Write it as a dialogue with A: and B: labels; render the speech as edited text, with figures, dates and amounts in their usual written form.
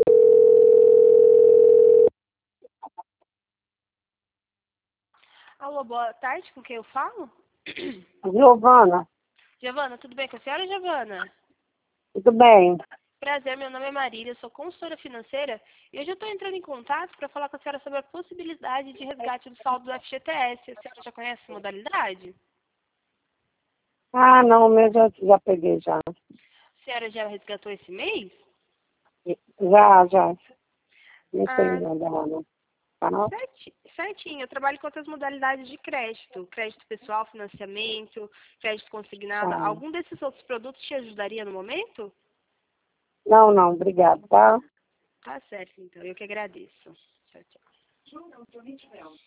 A: Alô, boa tarde, com quem eu falo?
B: Giovana,
A: Giovana, tudo bem com a senhora, Giovana?
B: tudo bem?
A: Prazer, meu nome é Marília, eu sou consultora financeira e hoje eu estou entrando em contato para falar com a senhora sobre a possibilidade de resgate do saldo do FGTS. A senhora já conhece essa modalidade?
B: Ah, não, o meu já peguei já.
A: A senhora já resgatou esse mês?
B: Já. Não tem
A: Ah,
B: nada lá, não. Tá?
A: certinho. Eu trabalho com outras modalidades de crédito. Crédito pessoal, financiamento, crédito consignado.
B: Tá.
A: Algum desses outros produtos te ajudaria no momento?
B: Não, obrigado, tá?
A: Tá certo, então. Eu que agradeço. Tchau, tchau.